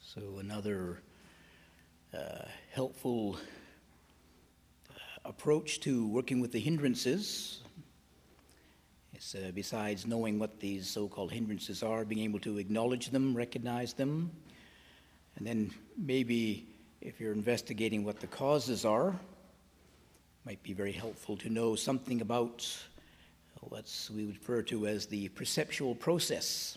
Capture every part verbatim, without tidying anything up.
So another uh, helpful uh, approach to working with the hindrances is, uh, besides knowing what these so-called hindrances are, being able to acknowledge them, recognize them, and then maybe if you're investigating what the causes are, might be very helpful to know something about what we would refer to as the perceptual process.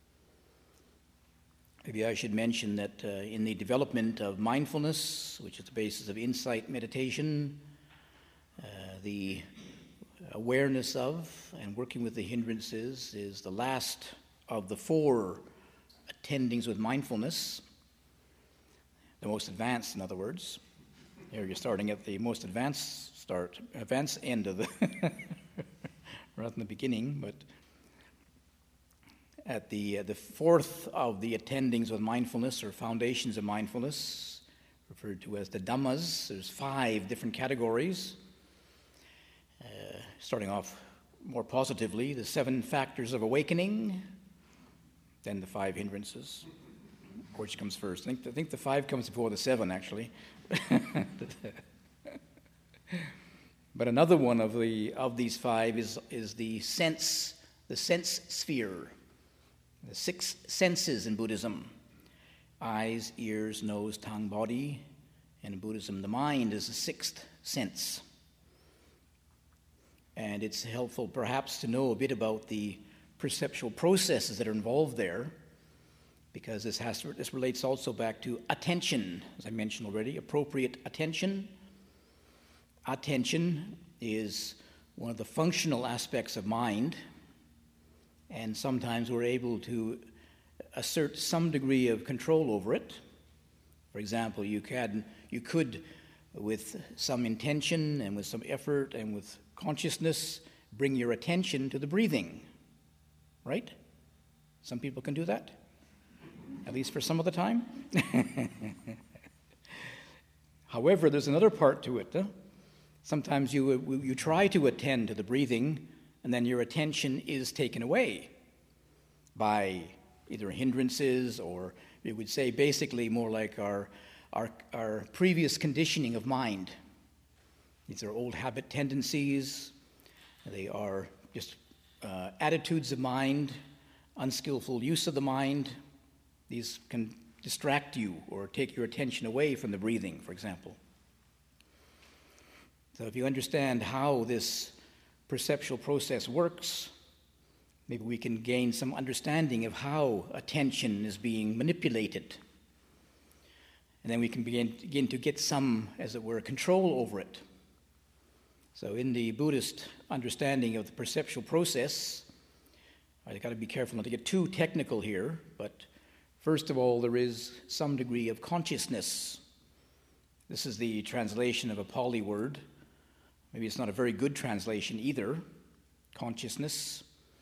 Maybe I should mention that uh, in the development of mindfulness, which is the basis of insight meditation, uh, the awareness of and working with the hindrances is the last of the four attendings with mindfulness, the most advanced, in other words. Here you're starting at the most advanced start, advanced end of the, rather than the beginning, but at the uh, the fourth of the attendings with mindfulness, or foundations of mindfulness, referred to as the Dhammas. There's five different categories. Uh, starting off more positively, the seven factors of awakening, then the five hindrances. Which comes first? I think, I think the five comes before the seven, actually. But another one of the of these five is is the sense, the sense sphere. The six senses in Buddhism: eyes, ears, nose, tongue, body. And in Buddhism, the mind is the sixth sense. And it's helpful perhaps to know a bit about the perceptual processes that are involved there, because this has to, this relates also back to attention, as I mentioned already, appropriate attention. Attention is one of the functional aspects of mind, and sometimes we're able to assert some degree of control over it. For example, you can, you could, with some intention and with some effort and with consciousness, bring your attention to the breathing, right? Some people can do that, at least for some of the time. However, there's another part to it. Huh? Sometimes you you try to attend to the breathing, and then your attention is taken away by either hindrances, or we would say basically more like our, our, our previous conditioning of mind. These are old habit tendencies. They are just uh, attitudes of mind, unskillful use of the mind. These can distract you or take your attention away from the breathing, for example. So if you understand how this perceptual process works, maybe we can gain some understanding of how attention is being manipulated. And then we can begin, begin to get some, as it were, control over it. So in the Buddhist understanding of the perceptual process, I've got to be careful not to get too technical here, but first of all, there is some degree of consciousness. This is the translation of a Pali word. Maybe it's not a very good translation either, consciousness.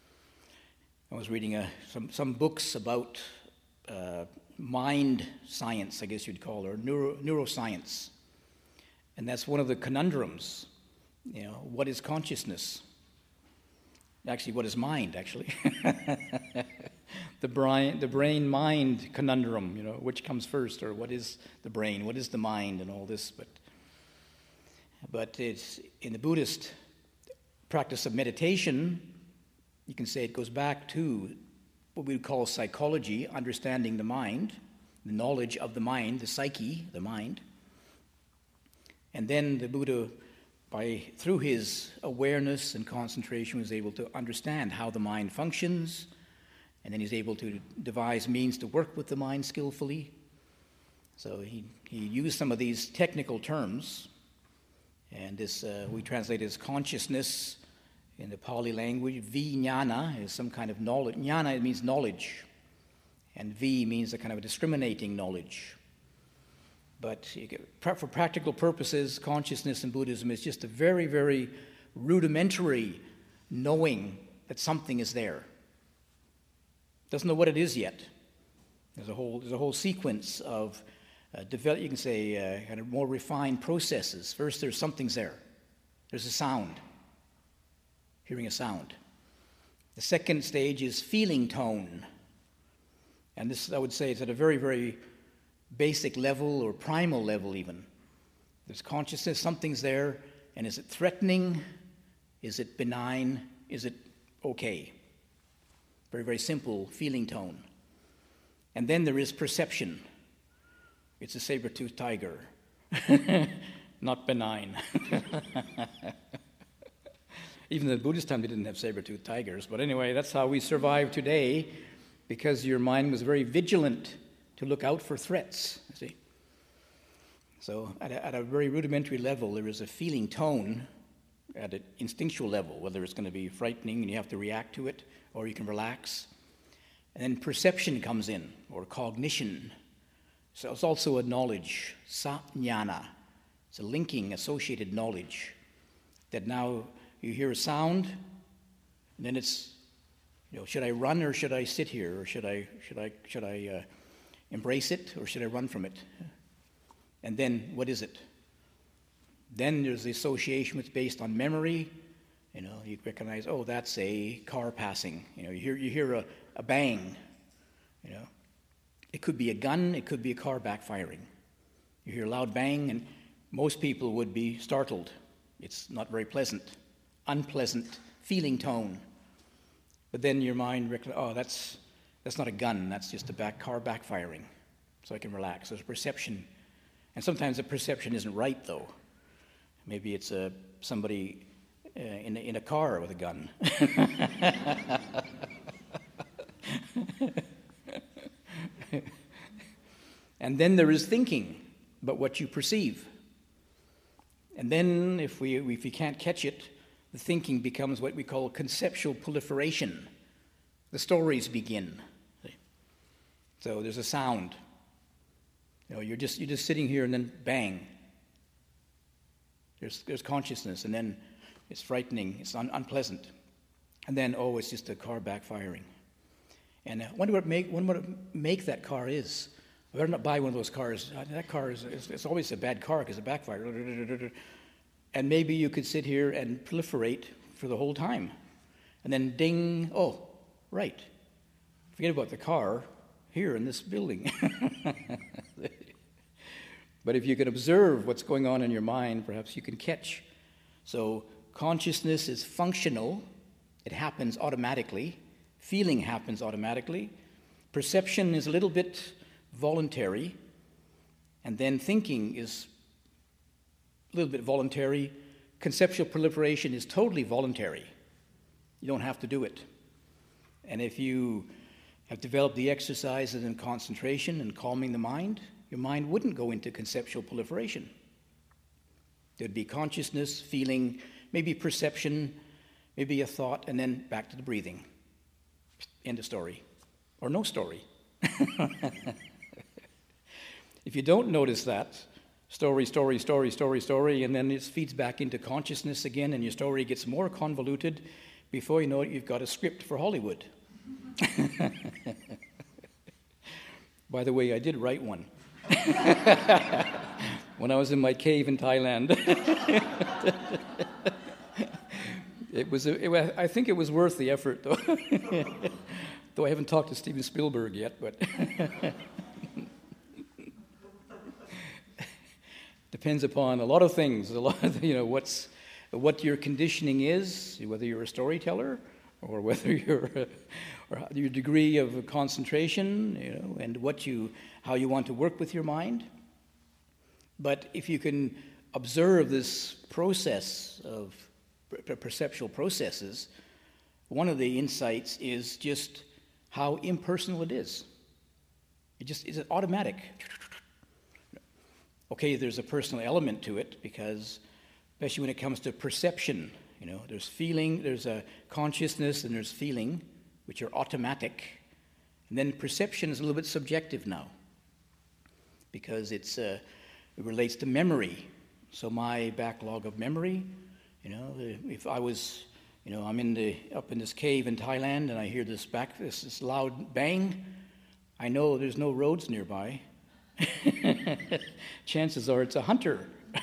I was reading a, some, some books about uh, mind science, I guess you'd call it, or neuro, neuroscience. And that's one of the conundrums. You know, what is consciousness? Actually, what is mind, actually? the brain, the brain-mind conundrum, you know, which comes first, or what is the brain, what is the mind, and all this. But But it's in the Buddhist practice of meditation, you can say it goes back to what we would call psychology, understanding the mind, the knowledge of the mind, the psyche, the mind. And then the Buddha, by through his awareness and concentration, was able to understand how the mind functions, and then he's able to devise means to work with the mind skillfully. So he, he used some of these technical terms. And this uh, we translate as consciousness in the Pali language. Vijnana is some kind of knowledge. Jnana, it means knowledge. And vi means a kind of a discriminating knowledge. But for practical purposes, consciousness in Buddhism is just a very, very rudimentary knowing that something is there. Doesn't know what it is yet. There's a whole, there's a whole sequence of Uh, develop, you can say, uh, kind of more refined processes. First, there's something's there. There's a sound, hearing a sound. The second stage is feeling tone. And this, I would say, is at a very, very basic level or primal level even. There's consciousness, something's there, and is it threatening? Is it benign? Is it okay? Very, very simple feeling tone. And then there is perception. It's a saber-toothed tiger. Not benign. Even in the Buddhist time, they didn't have saber-toothed tigers. But anyway, that's how we survive today, because your mind was very vigilant to look out for threats, you see. So at a, at a very rudimentary level, there is a feeling tone at an instinctual level, whether it's going to be frightening and you have to react to it, or you can relax. And then perception comes in, or cognition. So it's also a knowledge, sa-jnana. It's a linking, associated knowledge, that now you hear a sound, and then it's, you know, should I run or should I sit here, or should I should I should I uh, embrace it or should I run from it? And then what is it? Then there's the association which is based on memory. You know, you recognize, oh, that's a car passing. You know, you hear you hear a, a bang. You know, it could be a gun, it could be a car backfiring. You hear a loud bang, and most people would be startled. It's not very pleasant, unpleasant feeling tone. But then your mind recognizes, oh, that's that's not a gun, that's just a back car backfiring. So I can relax. There's a perception. And sometimes the perception isn't right, though. Maybe it's a, somebody uh, in, a, in a car with a gun. And then there is thinking about what you perceive. And then if we if we can't catch it, the thinking becomes what we call conceptual proliferation. The stories begin. So there's a sound. You know, you're just you're just sitting here, and then bang. There's there's consciousness, and then it's frightening, it's un, unpleasant, and then oh, it's just a car backfiring. And I wonder what make wonder what make that car is. I better not buy one of those cars. That car is it's, it's always a bad car because it backfired. And maybe you could sit here and proliferate for the whole time, and then ding. Oh, right. Forget about the car. Here in this building. But if you can observe what's going on in your mind, perhaps you can catch. So consciousness is functional. It happens automatically. Feeling happens automatically. Perception is a little bit voluntary. And then thinking is a little bit voluntary. Conceptual proliferation is totally voluntary. You don't have to do it. And if you have developed the exercises in concentration and calming the mind, your mind wouldn't go into conceptual proliferation. There'd be consciousness, feeling, maybe perception, maybe a thought, and then back to the breathing. End of story. Or no story. If you don't notice that, story, story, story, story, story, and then it feeds back into consciousness again, and your story gets more convoluted, before you know it, you've got a script for Hollywood. By the way, I did write one when I was in my cave in Thailand. It was, a, it, I think it was worth the effort, though. Though I haven't talked to Steven Spielberg yet, but depends upon a lot of things. A lot of, you know, what's what your conditioning is, whether you're a storyteller or whether you're a, or your degree of concentration, you know, and what you, how you want to work with your mind. But if you can observe this process of per- perceptual processes, one of the insights is just how impersonal it is. It just is automatic. Okay, there's a personal element to it because, especially when it comes to perception, you know, there's feeling, there's a consciousness, and there's feeling, which are automatic. And then perception is a little bit subjective now because it's uh, it relates to memory. So my backlog of memory, you know, if I was, you know, I'm in the up in this cave in Thailand and I hear this back this, this loud bang, I know there's no roads nearby. Chances are it's a hunter.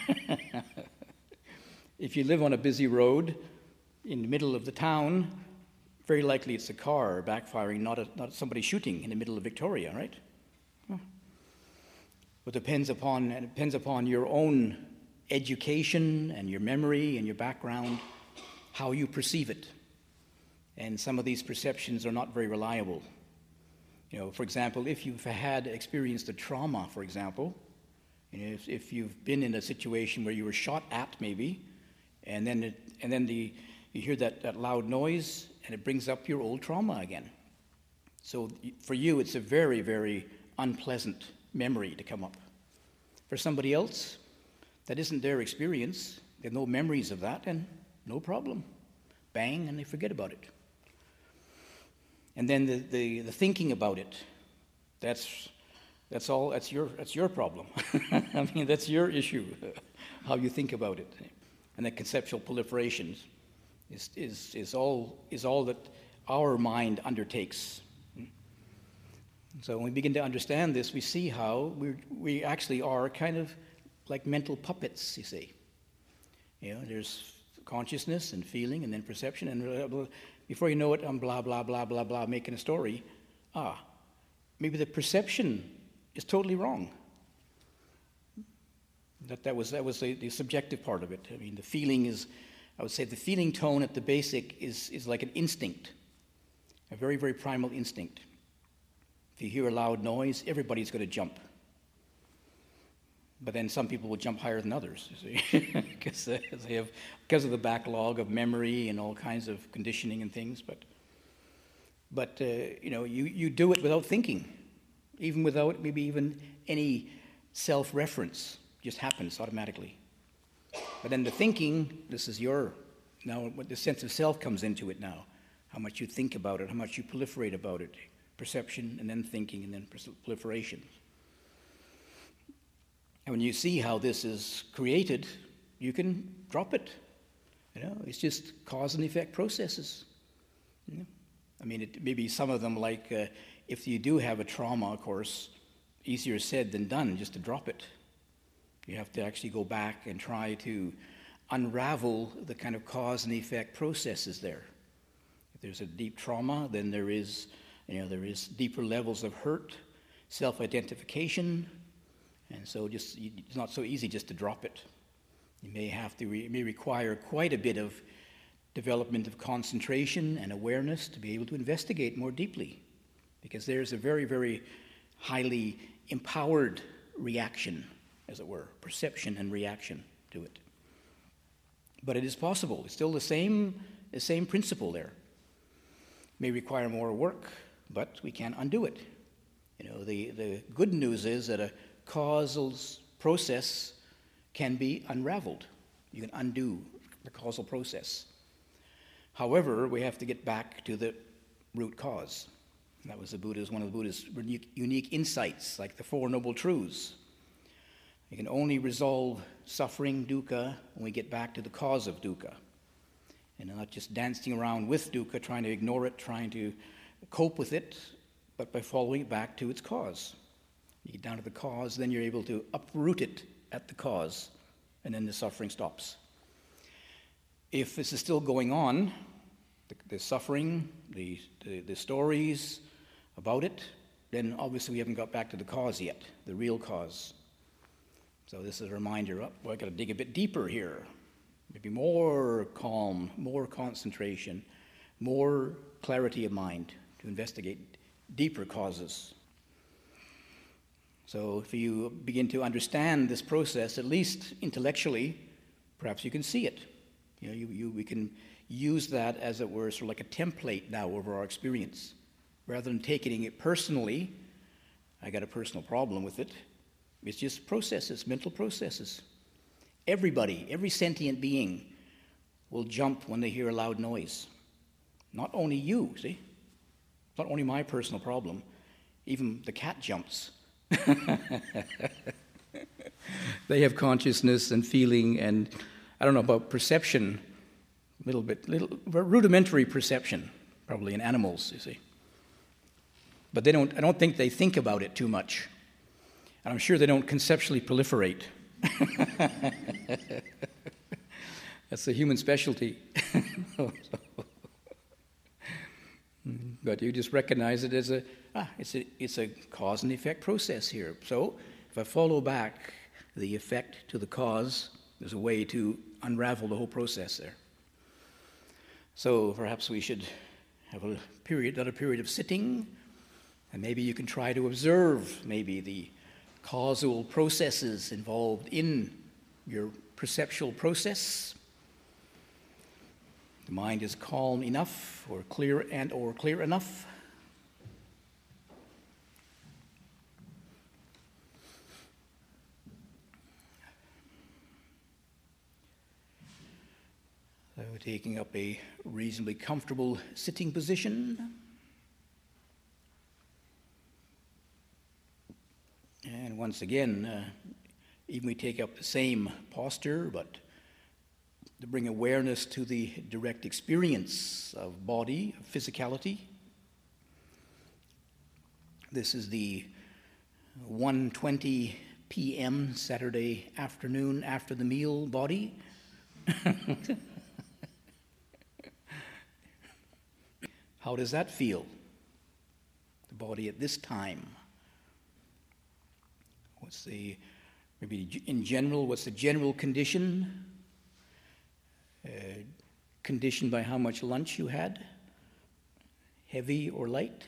If you live on a busy road in the middle of the town, very likely it's a car backfiring, not a, not somebody shooting in the middle of Victoria, right? It depends upon, it depends upon your own education and your memory and your background, how you perceive it. And some of these perceptions are not very reliable. You know, for example, if you've had experienced a trauma, for example, you know, if, if you've been in a situation where you were shot at, maybe, and then it, and then the you hear that, that loud noise, and it brings up your old trauma again. So for you, it's a very, very unpleasant memory to come up. For somebody else, that isn't their experience. They have no memories of that, and no problem. Bang, and they forget about it. And then the, the, the thinking about it, that's that's all. That's your that's your problem. I mean, that's your issue, how you think about it. And the conceptual proliferations is is is all is all that our mind undertakes. So when we begin to understand this, we see how we we actually are kind of like mental puppets. You see, you know, there's consciousness and feeling, and then perception, and before you know it, I'm blah blah blah blah blah making a story. Ah, maybe the perception is totally wrong. That that was that was the, the subjective part of it. I mean, the feeling is, I would say, the feeling tone at the basic is is like an instinct, a very very primal instinct. If you hear a loud noise, everybody's going to jump. But then some people will jump higher than others, you see, because they have because of the backlog of memory and all kinds of conditioning and things. But but uh, you know, you, you do it without thinking, even without maybe even any self-reference. It just happens automatically. But then the thinking, this is your now. The sense of self comes into it now. How much you think about it, how much you proliferate about it, perception, and then thinking, and then proliferation. And when you see how this is created, you can drop it. You know, it's just cause and effect processes. You know? I mean, it, maybe some of them, like uh, if you do have a trauma, of course, easier said than done, just to drop it. You have to actually go back and try to unravel the kind of cause and effect processes there. If there's a deep trauma, then there is, you know, there is deeper levels of hurt, self-identification. And so just it's not so easy just to drop it. You may have to, it may require quite a bit of development of concentration and awareness to be able to investigate more deeply, because there's a very, very highly empowered reaction, as it were, perception and reaction to it. But it is possible. It's still the same, the same principle there. It may require more work, but we can undo it. You know, the, the good news is that a causal process can be unraveled. You can undo the causal process. However, we have to get back to the root cause. And that was the Buddha's, one of the Buddha's unique insights, like the Four Noble Truths. You can only resolve suffering, dukkha, when we get back to the cause of dukkha. And not just dancing around with dukkha, trying to ignore it, trying to cope with it, but by following it back to its cause. You get down to the cause, then you're able to uproot it at the cause, and then the suffering stops. If this is still going on, the, the suffering, the, the, the stories about it, then obviously we haven't got back to the cause yet, the real cause. So this is a reminder, oh, well, I've got to dig a bit deeper here. Maybe more calm, more concentration, more clarity of mind to investigate deeper causes. So if you begin to understand this process, at least intellectually, perhaps you can see it. You know, you, you, we can use that, as it were, sort of like a template now over our experience. Rather than taking it personally, I got a personal problem with it. It's just processes, mental processes. Everybody, every sentient being will jump when they hear a loud noise. Not only you, see? Not only my personal problem. Even the cat jumps. They have consciousness and feeling and, I don't know about perception, a little bit, little rudimentary perception, probably in animals, you see. But they don't, I don't think they think about it too much. And I'm sure they don't conceptually proliferate. That's the human specialty. But you just recognize it as a, ah, it's a, it's a cause and effect process here. So if I follow back the effect to the cause, there's a way to unravel the whole process there. So perhaps we should have a period, another period of sitting, and maybe you can try to observe maybe the causal processes involved in your perceptual process. The mind is calm enough, or clear and or clear enough. So taking up a reasonably comfortable sitting position. And once again, uh, even we take up the same posture, but to bring awareness to the direct experience of body, of physicality. This is the one twenty p.m. Saturday afternoon after the meal body. How does that feel? The body at this time. What's the, maybe in general, what's the general condition? Uh, conditioned by how much lunch you had? Heavy or light?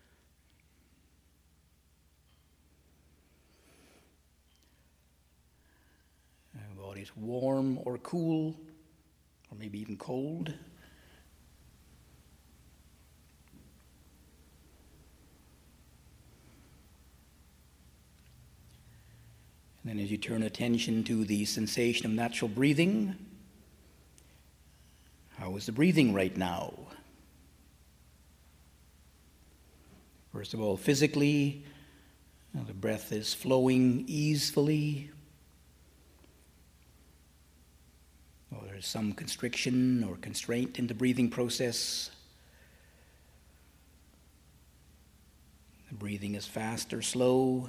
The body's warm or cool, or maybe even cold. And then as you turn attention to the sensation of natural breathing, how is the breathing right now? First of all, physically, the breath is flowing easily. Or there's some constriction or constraint in the breathing process. The breathing is fast or slow.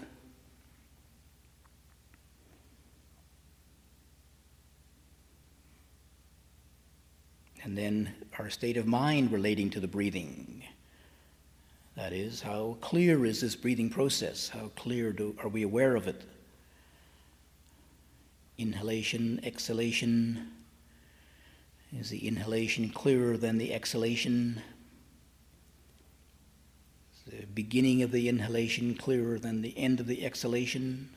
And then our state of mind relating to the breathing. That is, how clear is this breathing process? How clear do, are we aware of it? Inhalation, exhalation. Is the inhalation clearer than the exhalation? Is the beginning of the inhalation clearer than the end of the exhalation?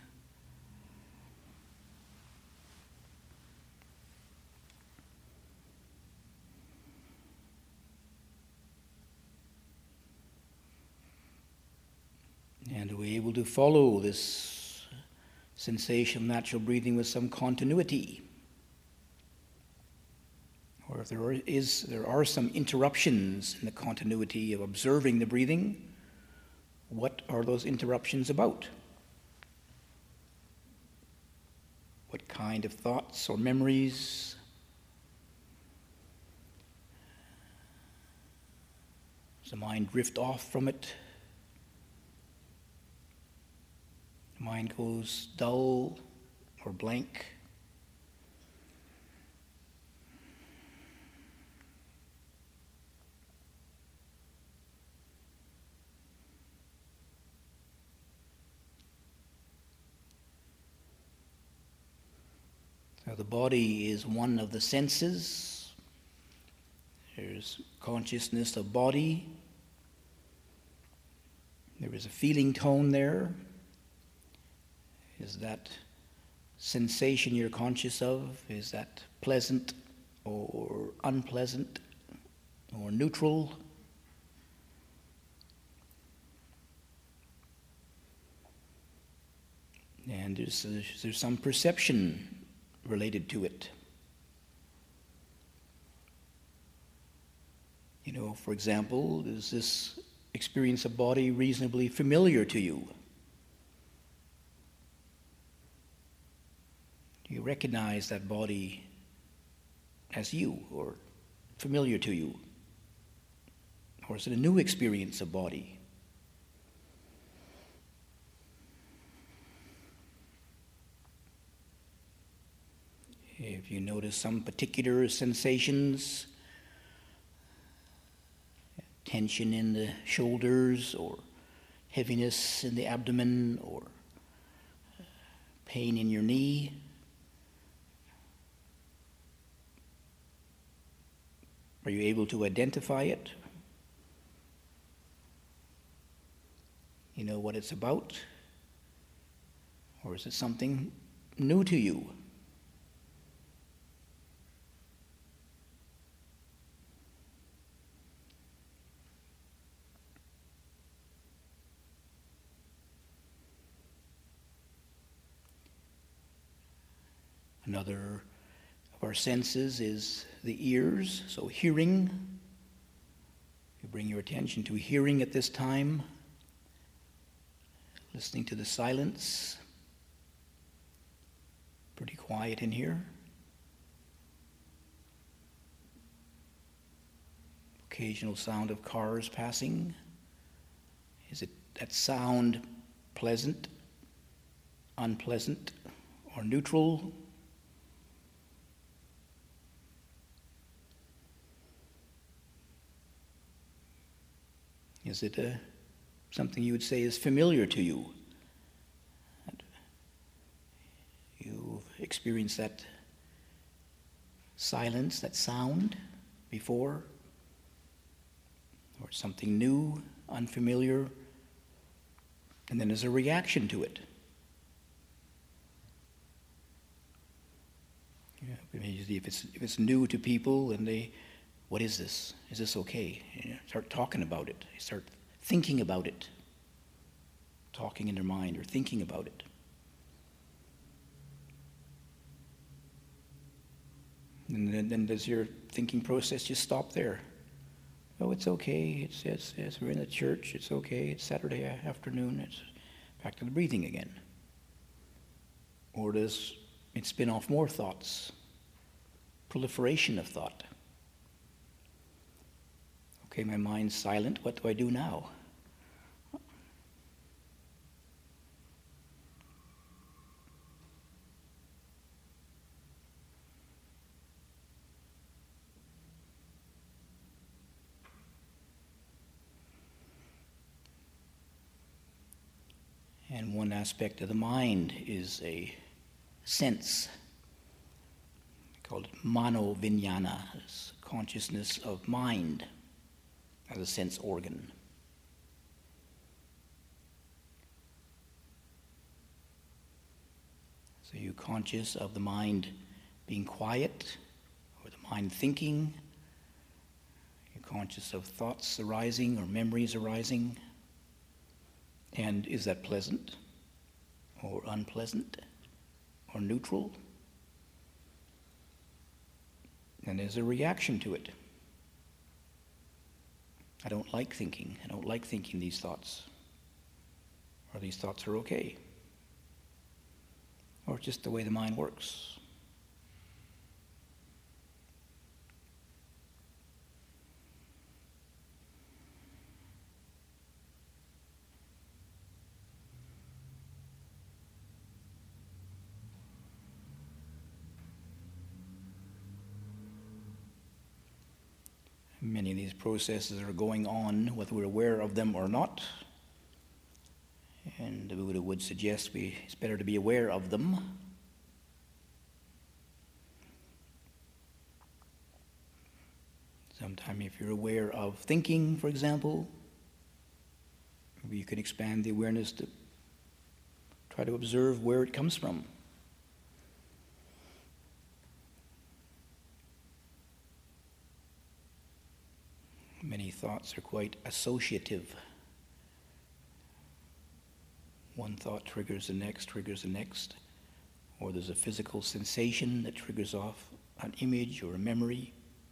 And are we able to follow this sensation of natural breathing with some continuity? Or if there are, is, there are some interruptions in the continuity of observing the breathing, what are those interruptions about? What kind of thoughts or memories? Does the mind drift off from it? The mind goes dull or blank. So the body is one of the senses. There's consciousness of body. There is a feeling tone there. Is that sensation you're conscious of, is that pleasant or unpleasant or neutral? And there's, there's some perception related to it. You know, for example, is this experience of body reasonably familiar to you? Do you recognize that body as you or familiar to you? Or is it a new experience of body? If you notice some particular sensations, tension in the shoulders or heaviness in the abdomen or pain in your knee, are you able to identify it? You know what it's about? Or is it something new to you? Another of our senses is the ears, so hearing. You bring your attention to hearing at this time, listening to the silence. Pretty quiet in here. Occasional sound of cars passing. Is it that sound pleasant, unpleasant, or neutral? Is it a, something you would say is familiar to you? You've experienced that silence, that sound before? Or something new, unfamiliar, and then there's a reaction to it. Yeah, if it's, if it's new to people and they, what is this? Is this okay? You know, start talking about it. Start thinking about it. Talking in their mind or thinking about it. And then, then does your thinking process just stop there? Oh, it's okay. It's, it's, it's we're in the church. It's okay. It's Saturday afternoon. It's back to the breathing again. Or does it spin off more thoughts? Proliferation of thought. Okay, my mind's silent. What do I do now? And one aspect of the mind is a sense, called mano-vijnana, consciousness of mind as a sense organ. So you're conscious of the mind being quiet, or the mind thinking. You're conscious of thoughts arising or memories arising. And is that pleasant or unpleasant or neutral? And there's a reaction to it. I don't like thinking. I don't like thinking these thoughts. Or these thoughts are okay. Or just the way the mind works. Many of these processes are going on whether we're aware of them or not. And the Buddha would suggest we, it's better to be aware of them. Sometimes if you're aware of thinking, for example, maybe you can expand the awareness to try to observe where it comes from. Many thoughts are quite associative. One thought triggers the next, triggers the next, or there's a physical sensation that triggers off an image or a memory.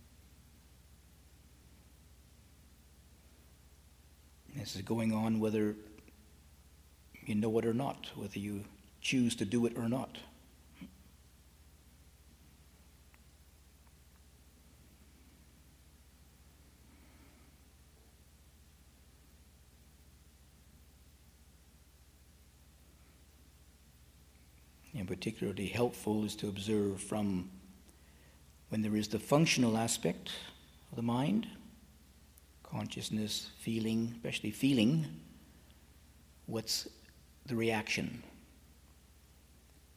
This is going on whether you know it or not, whether you choose to do it or not. And particularly helpful is to observe from when there is the functional aspect of the mind, consciousness, feeling, especially feeling, what's the reaction?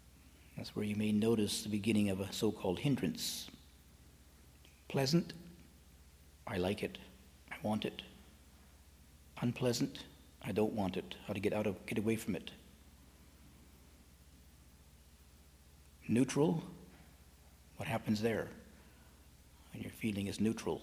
That's where you may notice the beginning of a so-called hindrance. Pleasant, I like it, I want it. Unpleasant, I don't want it. How to get out of, get away from it. Neutral, what happens there when your feeling is neutral?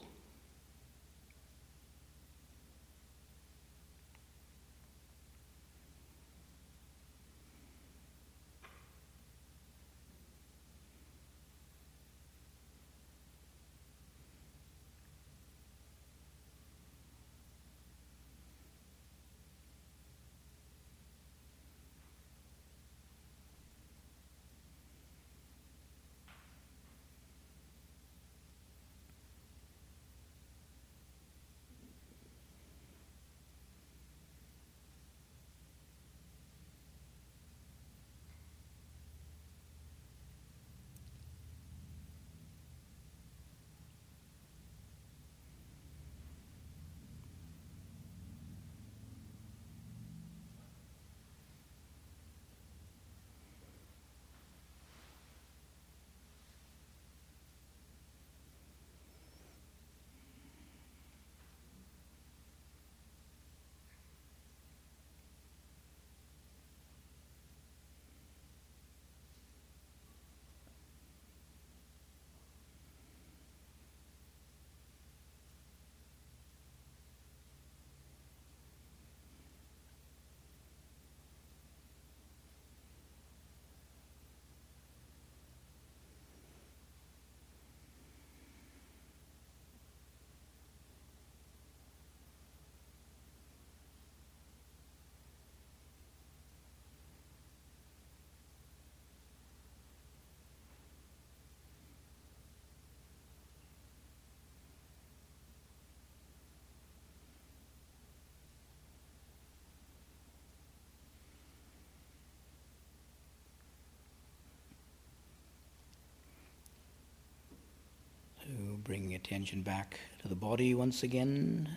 So bringing attention back to the body once again.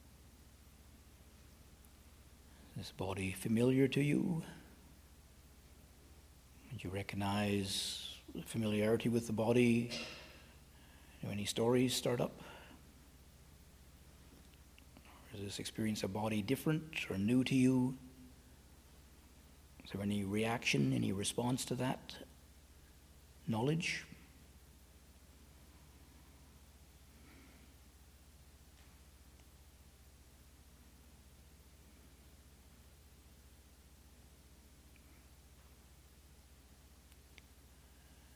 Is this body familiar to you? Did you recognize the familiarity with the body? Do any stories start up? Or is this experience of body different or new to you? Is there any reaction, any response to that knowledge?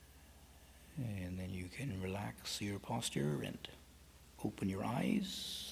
And then you can relax your posture and open your eyes.